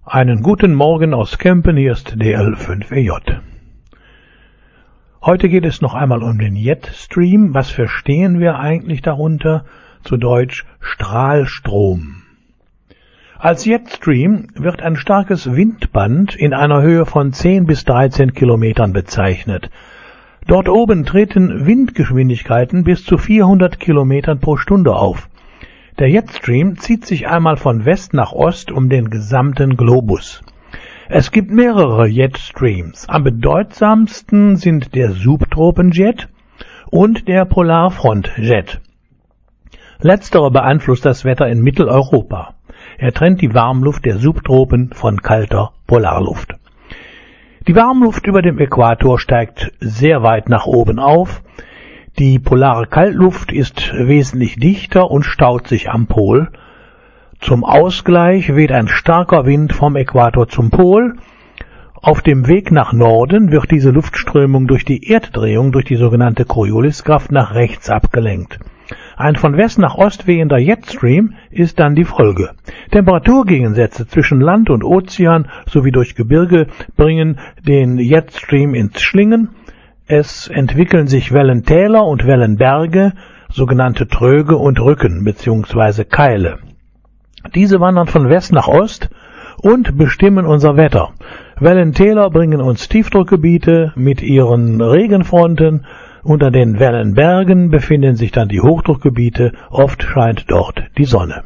Einen guten Morgen aus Kempen, hier ist DL5EJ. Heute geht es noch einmal um den Jetstream. Was verstehen wir eigentlich darunter? Zu Deutsch Strahlstrom. Als Jetstream wird ein starkes Windband in einer Höhe von 10 bis 13 Kilometern bezeichnet. Dort oben treten Windgeschwindigkeiten bis zu 400 Kilometern pro Stunde auf. Der Jetstream zieht sich einmal von West nach Ost um den gesamten Globus. Es gibt mehrere Jetstreams. Am bedeutsamsten sind der Subtropenjet und der Polarfrontjet. Letzterer beeinflusst das Wetter in Mitteleuropa. Er trennt die Warmluft der Subtropen von kalter Polarluft. Die Warmluft über dem Äquator steigt sehr weit nach oben auf. Die polare Kaltluft ist wesentlich dichter und staut sich am Pol. Zum Ausgleich weht ein starker Wind vom Äquator zum Pol. Auf dem Weg nach Norden wird diese Luftströmung durch die Erddrehung, durch die sogenannte Corioliskraft, nach rechts abgelenkt. Ein von West nach Ost wehender Jetstream ist dann die Folge. Temperaturgegensätze zwischen Land und Ozean sowie durch Gebirge bringen den Jetstream ins Schlingen. Es entwickeln sich Wellentäler und Wellenberge, sogenannte Tröge und Rücken bzw. Keile. Diese wandern von West nach Ost und bestimmen unser Wetter. Wellentäler bringen uns Tiefdruckgebiete mit ihren Regenfronten. Unter den Wellenbergen befinden sich dann die Hochdruckgebiete. Oft scheint dort die Sonne.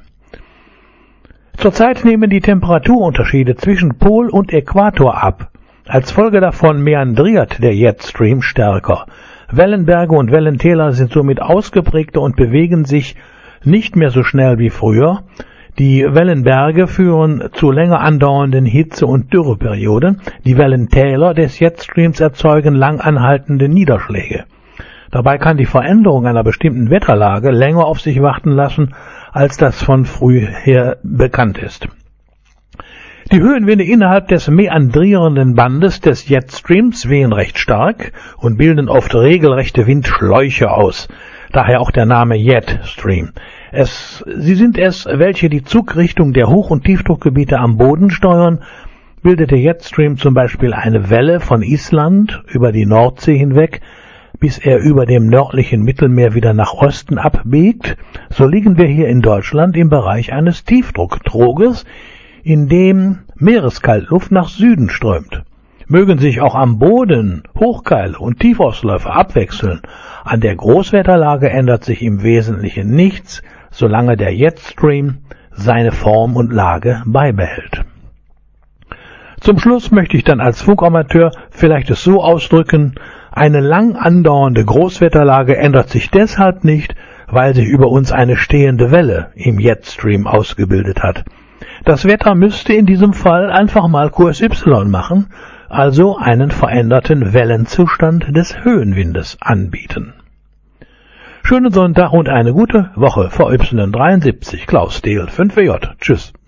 Zurzeit nehmen die Temperaturunterschiede zwischen Pol und Äquator ab. Als Folge davon meandriert der Jetstream stärker. Wellenberge und Wellentäler sind somit ausgeprägter und bewegen sich nicht mehr so schnell wie früher. Die Wellenberge führen zu länger andauernden Hitze- und Dürreperioden. Die Wellentäler des Jetstreams erzeugen lang anhaltende Niederschläge. Dabei kann die Veränderung einer bestimmten Wetterlage länger auf sich warten lassen, als das von früher bekannt ist. Die Höhenwinde innerhalb des meandrierenden Bandes des Jetstreams wehen recht stark und bilden oft regelrechte Windschläuche aus, daher auch der Name Jetstream. Sie sind es, welche die Zugrichtung der Hoch- und Tiefdruckgebiete am Boden steuern. Bildet der Jetstream zum Beispiel eine Welle von Island über die Nordsee hinweg, bis er über dem nördlichen Mittelmeer wieder nach Osten abbiegt, so liegen wir hier in Deutschland im Bereich eines Tiefdrucktroges, in dem Meereskaltluft nach Süden strömt. Mögen sich auch am Boden Hochkeile und Tiefausläufer abwechseln, an der Großwetterlage ändert sich im Wesentlichen nichts, solange der Jetstream seine Form und Lage beibehält. Zum Schluss möchte ich dann als Funkamateur vielleicht es so ausdrücken: Eine lang andauernde Großwetterlage ändert sich deshalb nicht, weil sich über uns eine stehende Welle im Jetstream ausgebildet hat. Das Wetter müsste in diesem Fall einfach mal Kurs Y machen, also einen veränderten Wellenzustand des Höhenwindes anbieten. Schönen Sonntag und eine gute Woche. VY73, Klaus DL5EJ. Tschüss.